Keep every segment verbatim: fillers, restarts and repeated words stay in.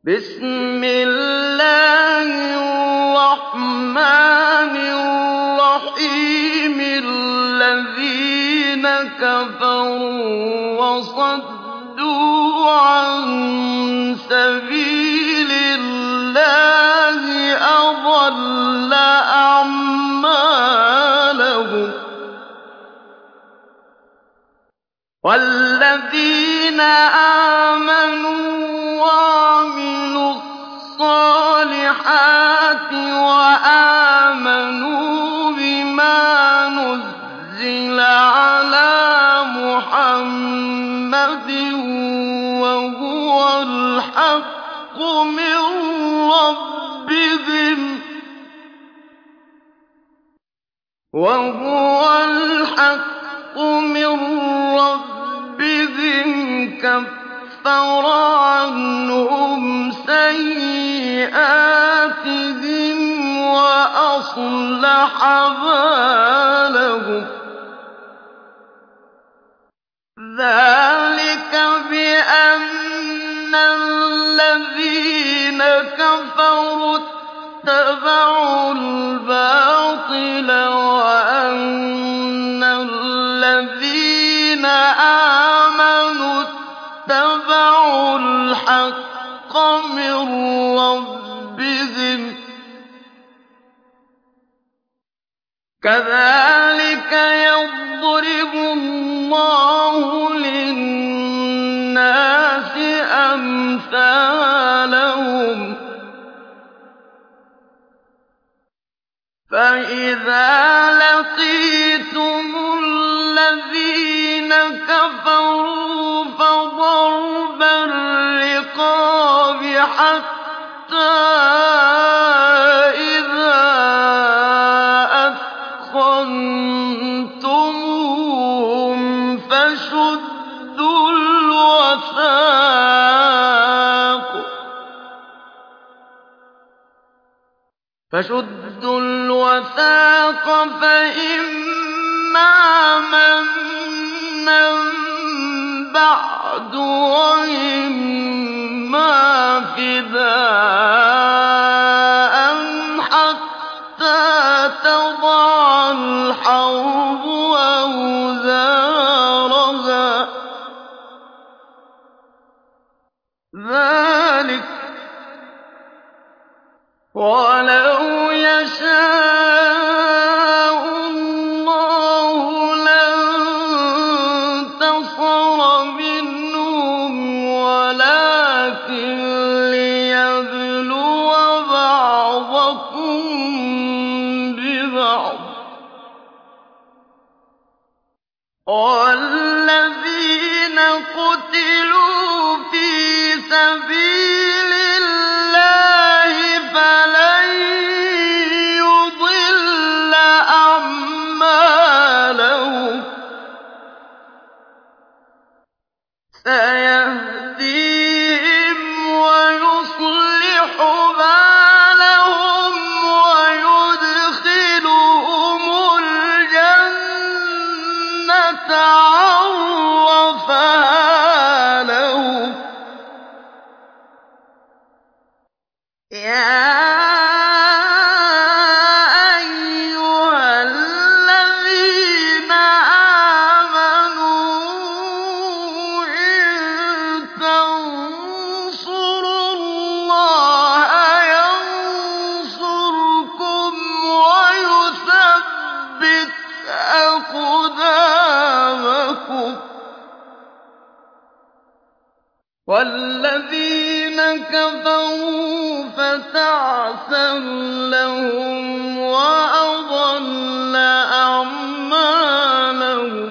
بسم الله الرحمن الرحيم الذين كفروا وصدوا عن سبيل الله أضل أعمالهم والذين آمنوا وعملوا الصالحات وآمنوا بما نزل على محمد وهو الحق من ربهم وهو الحق من ربهم كفر عنهم سيئاتهم وأصلح بالهم ذلك بأن الذين كفروا اتبعوا الباطل وأن الذين آمنوا اتبعوا الحق من ربهم كذلك يضرب الله للناس أمثالهم فإذا لقيتم الذين كفروا فضرب الرقاب حتى إذا أثخنتموهم فشدوا الوثاق فشدوا الوثاق فإما منا بعد وإما فداء حتى تضع الحرب أوزارها ذلك ولو يشاء الله لانتصر منهم ولكن ليبلو بعضكم ببعض والذين قتلوا في سبيل الله فلن يضل أعمالهم سيهديهم ويصلح بالهم ويدخلهم الجنة عرفها لهم يا أيها الذين آمنوا إن تنصروا الله ينصركم ويثبت أقدامكم والذين كفروا فتعسا لهم وأضل أعمالهم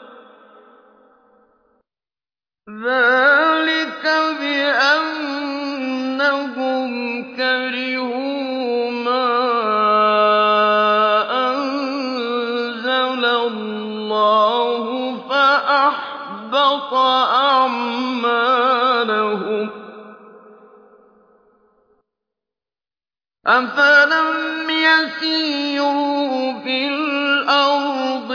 ذلك بأنهم كرهوا ما أنزل الله فأحبط أعمالهم أفلم يسيروا في الأرض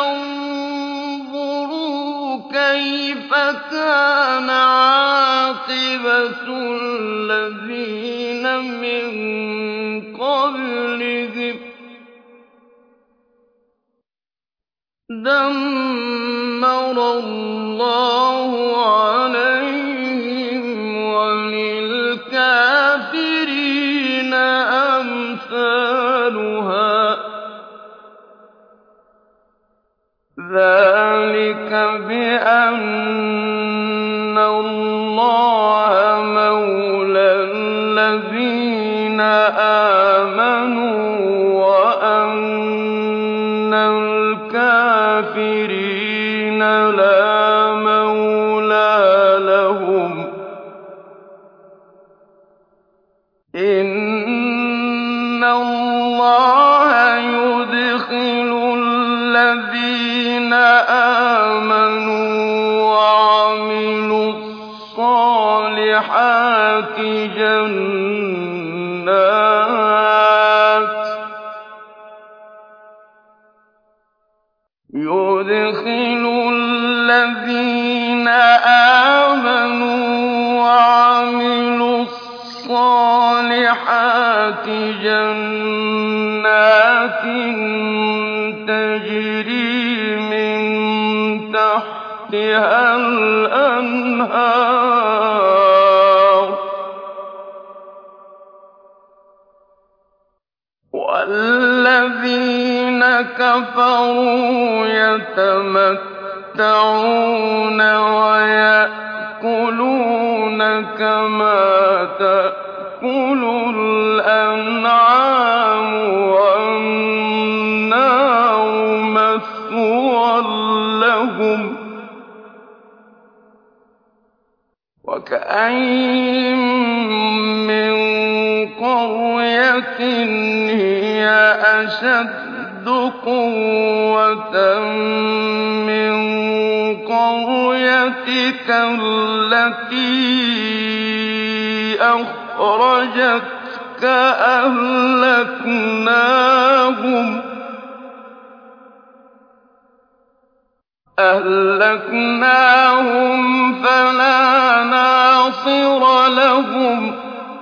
فينظروا كيف كان عاقبة الَّذِينَ مِن قَبْلِهِمْ دَمَّرَ اللَّهُ عَلَيْهِمْ ۖ وَلِلْكَافِرِينَ أَمْثَالُهَا ۚ ذَٰلِكَ بِأَنَّ اللَّهَ مَوْلَى الَّذِينَ آمَنُوا وَأَنَّ الْكَافِرِينَ لَا مَوْلَىٰ لَهُمْ ۚ إِنَّ اللَّهَ يُدْخِلُ الَّذِينَ آمَنُوا وَعَمِلُوا الصَّالِحَاتِ جَنَّاتٍ يُدْخِلُ الَّذِينَ آمَنُوا وَعَمِلُوا الصَّالِحَاتِ جَنَّاتٍ تَجْرِي مِن تَحْتِهَا الْأَنْهَارُ ۖ وَالَّذِينَ كَفَرُوا يَتَمَتَّعُونَ وَيَأْكُلُونَ كَمَا تَأْكُلُ الْأَنْعَامُ ۖ وَالنَّارُ مَثْوًى لَّهُمْ ۖ وَكَأَيِّن مِّن قَرْيَةٍ هِيَ أَشَدُّ قُوَّةً مِّن قَرْيَتِكَ الَّتِي أَخْرَجَتْكَ أَهْلَكْنَاهُمْ فَلَا نَاصِرَ لَهُمْ ۚ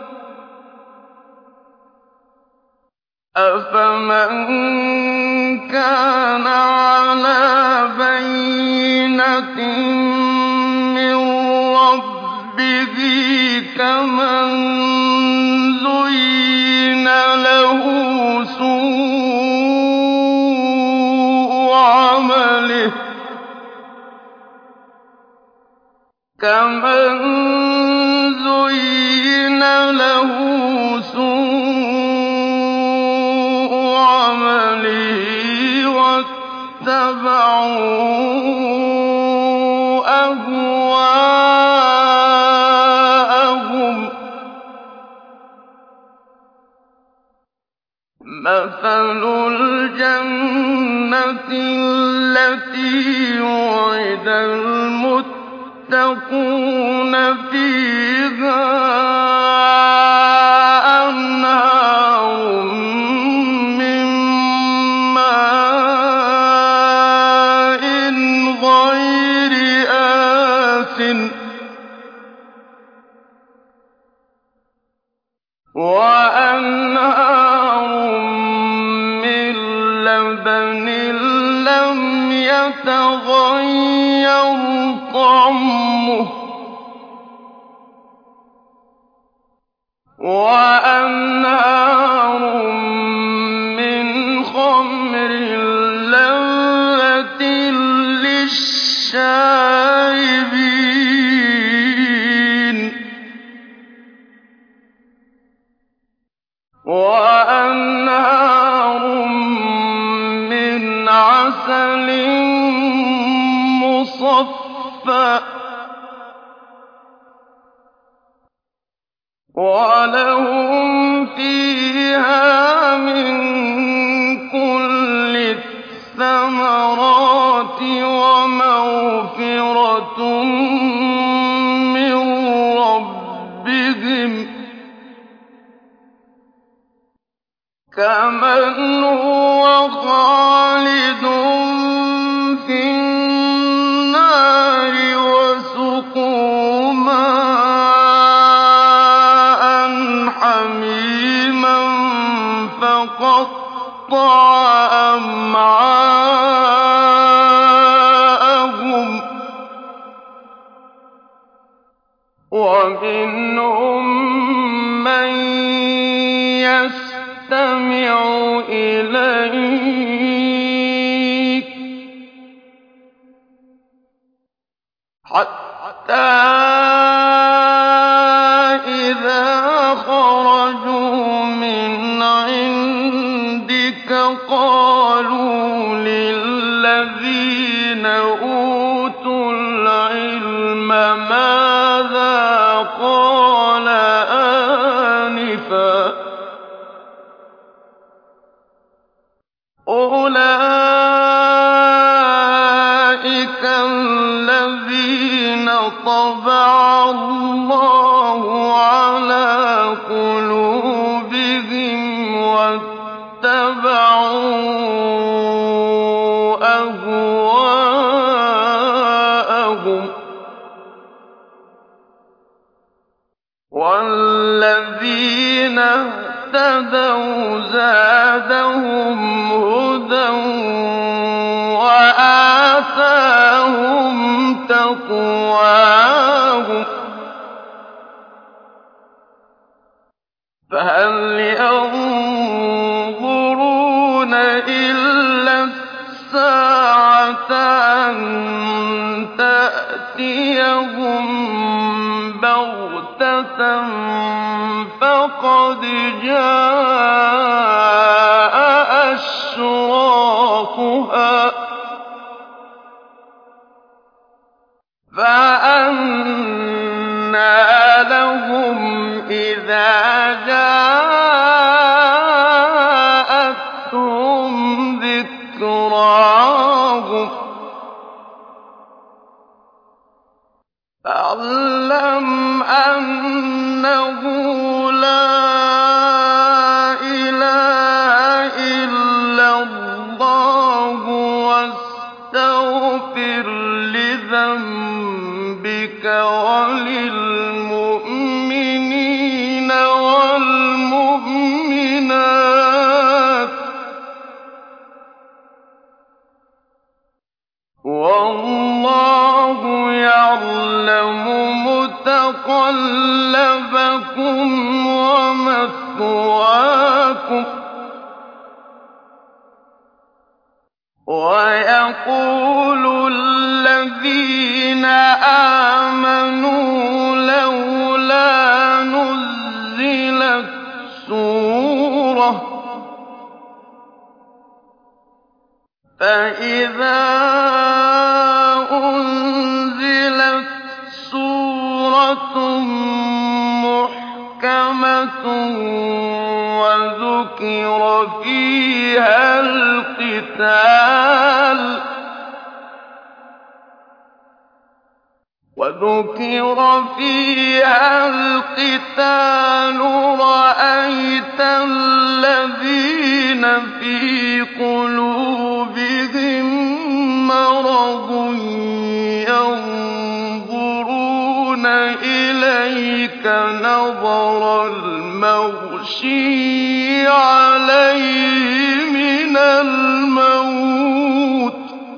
أَفَمَن كَانَ عَلَىٰ بَيِّنَةٍ مِّن رَّبِّهِ كَمَن زُيِّنَ لَهُ سُوءُ عَمَلِهِ ۚ كَمَن زُيِّنَ لَهُ سُوءُ عَمَلِهِ وَاتَّبَعُوا أَهْوَاءَهُم ۚ مَّثَلُ الْجَنَّةِ الَّتِي وُعِدَ الْمُتَّقُونَ فِيهَا أَنْهَارٌ مِّن مَّاءٍ غَيْرِ آسِنٍ وَأَنْهَارٌ مِّن لَّبَنٍ لَّمْ يَتَغَيَّرْ طَعْمُهُ وَأَنْهَارٌ مِّنْ خَمْرٍ لَّذَّةٍ لِّلشَّارِبِينَ وَأَنْهَارٌ مِّنْ عَسَلٍ مُّصَفًّى وَلَهُمْ فِيهَا مِن كُلِّ الثَّمَرَاتِ وَمَغْفِرَةٌ مِّن رَّبِّهِمْ ۖ كَمَنْ هُوَ خَالِدٌ فِي النَّارِ وَسُقُوا مَاءً وَقَطَّعَ أَمْعَاءَهُمْ ۚ وَمِنْهُم مَّن يَسْتَمِعُ إِلَيْكَ حَتَّىٰ إِذَا خَرَجُوا مِنْ عِندِكَ قَالُوا لِلَّذِينَ أُوتُوا الْعِلْمَ مَاذَا قَالَ آنِفًا ۚ أُولَٰئِكَ الَّذِينَ طَبَعَ اللَّهُ عَلَىٰ قُلُوبِهِمْ وَاتَّبَعُوا أَهْوَاءَهُمْ ۚ وَالَّذِينَ اهْتَدَوْا زَادَهُمْ هُدًى وَآتَاهُمْ تَقْوَاهُمْ ۚ فَهَلْ يَنظُرُونَ إِلَّا السَّاعَةَ أَن تَأْتِيَهُم بَغْتَةً فَقَدْ جَاءَ أَشْرَاطُهَا ۚ فَأَنَّىٰ لَهُمْ إِذَا جَاءَتْهُمْ ذِكْرَاهُمْ ۚ فَاعْلَمْ أَنَّهُ لَا إِلَٰهَ إِلَّا اللَّهُ وَاسْتَغْفِرْ لِذَنبِكَ وَلِلْمُؤْمِنِينَ وَالْمُؤْمِنَاتِ ۗ وَاللَّهُ يَعْلَمُ مُتَقَلَّبَكُمْ وَمَثْوَاكُمْ ۚ وَيَقُولُ الَّذِينَ آمَنُوا لَوْلَا نُزِّلَتْ سُورَةٌ ۖ فَإِذَا أُنزِلَتْ سُورَةٌ مُّحْكَمَةٌ وَذُكِرَ فِيهَا الْقِتَالُ وَذُكِرَ فِيهَا الْقِتَالُ رَأَيْتَ الَّذِينَ فِي قُلُوبِهِم مَّرَضٌ يَنظُرُونَ إِلَيْكَ نَظَرَ الْمَغْشِيِّ عَلَيْهِ مِنَ الْمَوْتِ ۖ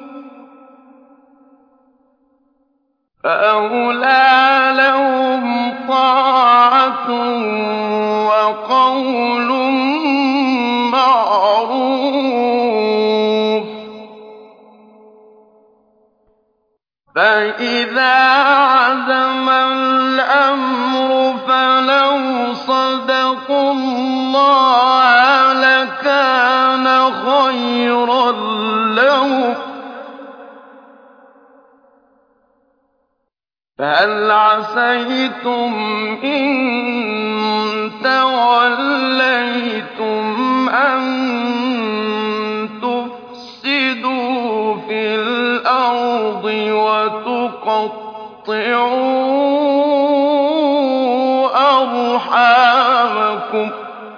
فَأَوْلَىٰ لَهُمْ طَاعَةٌ وَقَوْلٌ مَّعْرُوفٌ ۚ فَإِذَا عَزَمَ الْأَمْرُ فَلَوْ صَدَقُوا اللَّهَ لَكَانَ خَيْرًا لَّهُمْ ۚ فَهَلْ عَسَيْتُمْ إِن تَوَلَّيْتُمْ أَن تُفْسِدُوا فِي الْأَرْضِ وَتُقَطِّعُوا أَرْحَامَكُمْ ۖ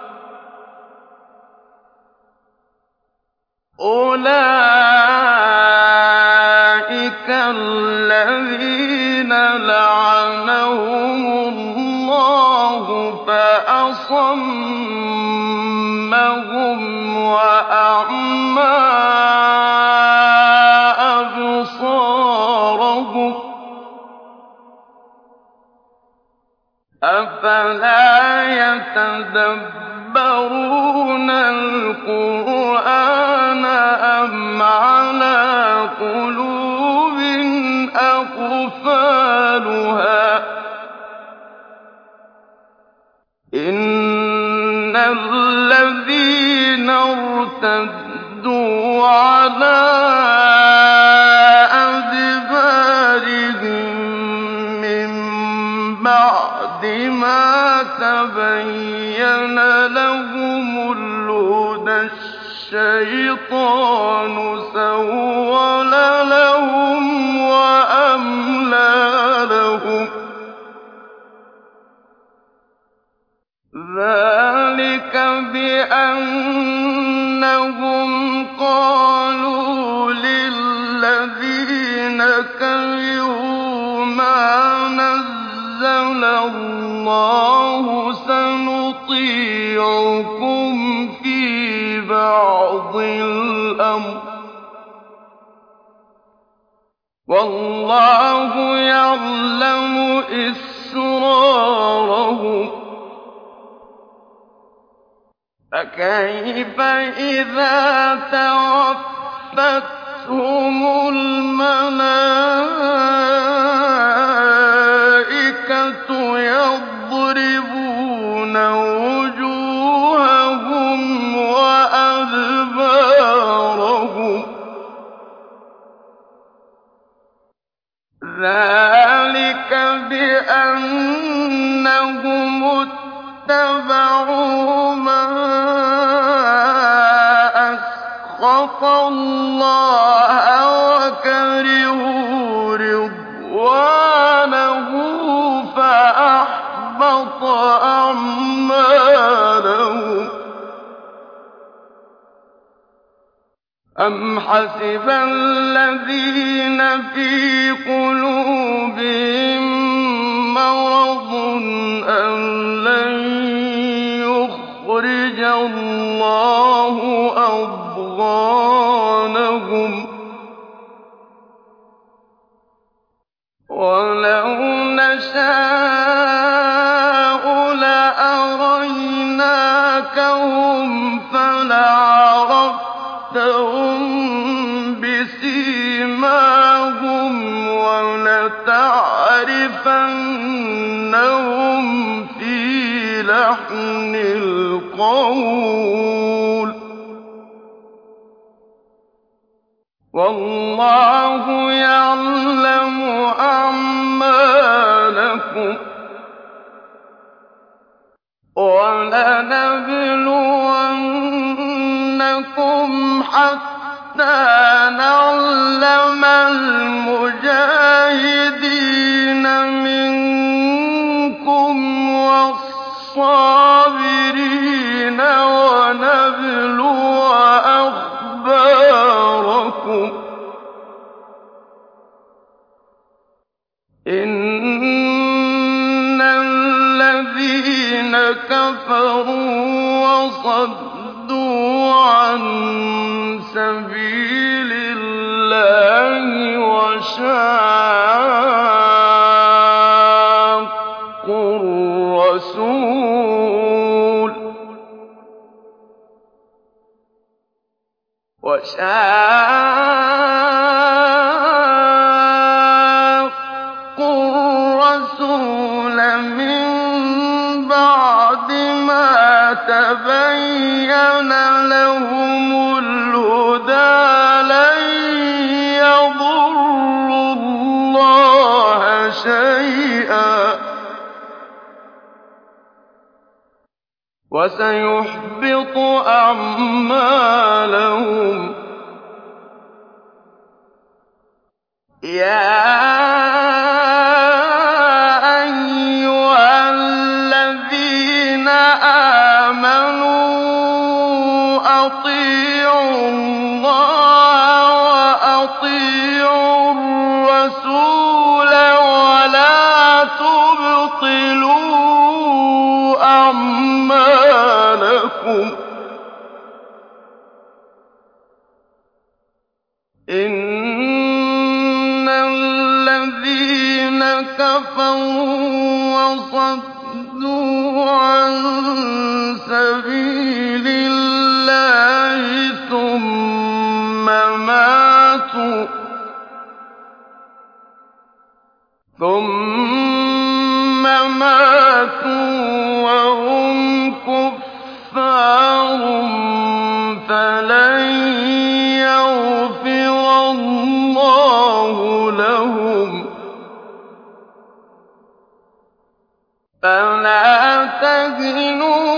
أُولَٰئِكَ الَّذِينَ لَعَنَهُمُ اللَّهُ فَأَصَمَّهُمْ وَأَعْمَىٰ أَبْصَارَهُمْ ۚ أَفَلَا يَتَدَبَّرُونَ الْقُرْآنَ أَمْ عَلَىٰ قُلُوبٍ أَقْفَالُهَا ۚ إِنَّ الَّذِينَ ارْتَدُّوا عَلَىٰ أَدْبَارِهِم مِّن بَعْدِ مَا تَبَيَّنَ لَهُمُ الْهُدَى الشَّيْطَانُ سَوَّلَ لَهُمْ وَأَمْلَىٰ لَهُمْ ۚ ذَٰلِكَ بِأَنَّهُمْ قَالُوا لِلَّذِينَ كَرِهُوا مَا نَزَّلَ اللَّهُ سَنُطِيعُكُمْ فِي بَعْضِ الْأَمْرِ ۖ وَاللَّهُ يَعْلَمُ إِسْرَارَهُمْ ۚ فَكَيْفَ إِذَا تَوَفَّتْهُمُ الْمَلَائِكَةُ يَضْرِبُونَ وُجُوهَهُمْ وَأَدْبَارَهُمْ ۚ ذَٰلِكَ بِأَنَّهُمُ اتَّبَعُوا مَا أَسْخَطَ اللَّهَ وَكَرِهُوا رِضْوَانَهُ فَأَحْبَطَ أَعْمَالَهُمْ ۚ أَمْ حَسِبَ الَّذِينَ فِي قُلُوبِهِم مَّرَضٌ أَن لَّن يُخْرِجَ اللَّهُ أَضْغَانَهُمْ ۚ وَلَوْ نَشَاءُ لَأَرَيْنَاكَهُمْ فَلَعَرَفْتَهُم بِسِيمَاهُمْ وَلَتَعْرِفَنَّهُمْ فِي لَحْنِ الْقَوْلِ ۚ وَاللَّهُ يَعْلَمُ أَعْمَالَكُمْ ۚ وَلَنَبْلُوَنَّكُمْ حَتَّىٰ نَعْلَمَ الْمُجَاهِدِينَ مِنكُمْ وَالصَّابِرِينَ وَنَبْلُوَ أَخْبَارَكُمْ ۚ إِنَّ الَّذِينَ كَفَرُوا وَصَدُّوا عَن سَبِيلِ اللَّهِ وَشَاقُّوا الرَّسُولَ مِن بَعْدِ مَا تَبَيَّنَ لَهُمُ الْهُدَىٰ لَن يَضُرُّوا اللَّهَ شَيْئًا وَسَيُحْبِطُ أَعْمَالَهُمْ ۚ يَا أَيُّهَا الَّذِينَ آمَنُوا أَطِيعُوا اللَّهَ وَأَطِيعُوا الرَّسُولَ وَلَا تُبْطِلُوا أَعْمَالَكُمْ ۚ وَلَا تُبْطِلُوا أَعْمَالَكُمْ وَأَنتُمْ تَشْهَدُونَ. لكم إِنَّ الَّذِينَ كَفَرُوا وَصَدُّوا عَن سَبِيلِ اللَّهِ ثُمَّ مَاتُوا ثُمَّ مَاتُوا وَهُمْ كُفَّارٌ فَلَن يَغْفِرَ اللَّهُ لَهُمْ فَلَا تَهِنُوا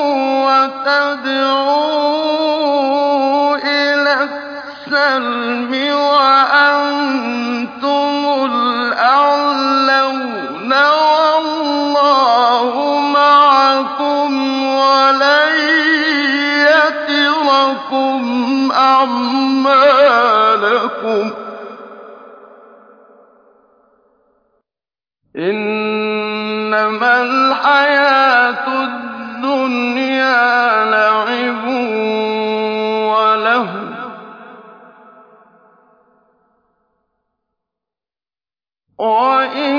وَتَدْعُوا إِلَى السَّلْمِ وَأَنتُمُ الْأَعْلَوْنَ وَاللَّهُ مَعَكُمْ وَلَن يَتِرَكُمْ أَعْمَالَكُمْ إِنَّمَا الْحَيَاةُ الدُّنْيَا لَعِبٌ وَلَهْوٌ ۚ وَإِن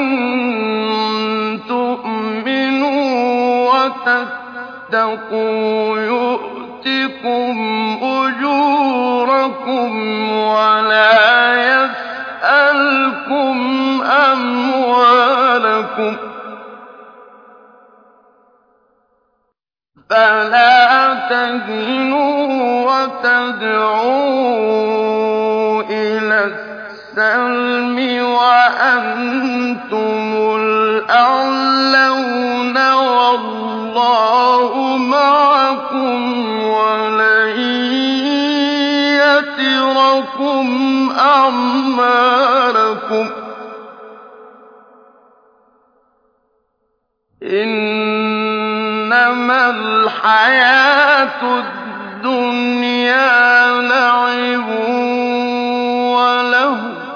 تُؤْمِنُوا وَتَتَّقُوا يُؤْتِكُمْ أُجُورَكُمْ وَلَا يَسْأَلْكُمْ أَمْوَالَكُمْ ۖ فَلَا تَهِنُوا وَتَدْعُوا إِلَى السَّلْمِ وَأَنتُمُ الْأَعْلَوْنَ وَاللَّهُ مَعَكُمْ وَلَن يَتِرَكُمْ أَعْمَالَكُمْ إِنَّمَا الْحَيَاةُ الدُّنْيَا لَعِبٌ وَلَهْوٌ ۚ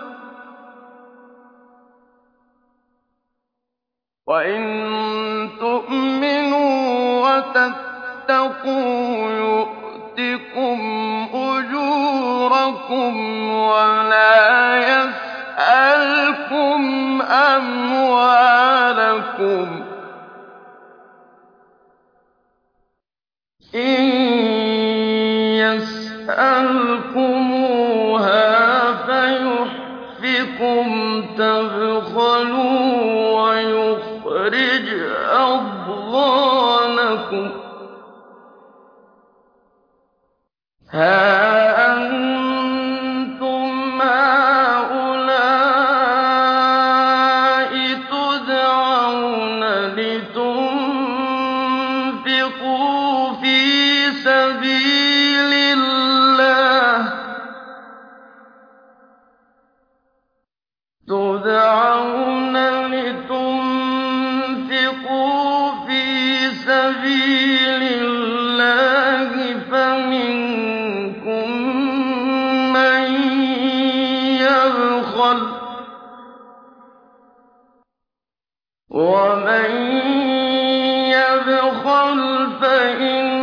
وَإِن تُؤْمِنُوا وَتَتَّقُوا يُؤْتِكُمْ أُجُورَكُمْ وَلَا يَسْأَلْكُمْ أَمْوَالَكُمْ ۖ إِن يَسْأَلْكُمُوهَا فَيُحْفِكُمْ تَبْخَلُوا وَيُخْرِجْ أَضْغَانَكُمْ هَا أَنتُمْ هَٰؤُلَاءِ تُدْعَوْنَ لِتُنفِقُوا فِي سَبِيلِ اللَّهِ تُدْعَوْنَ لِتُنفِقُوا فِي سَبِيلِ اللَّهِ فَمِنكُم مَّن يَبْخَلُ ۖ وَمَن يَبْخَلْ فَإِنَّ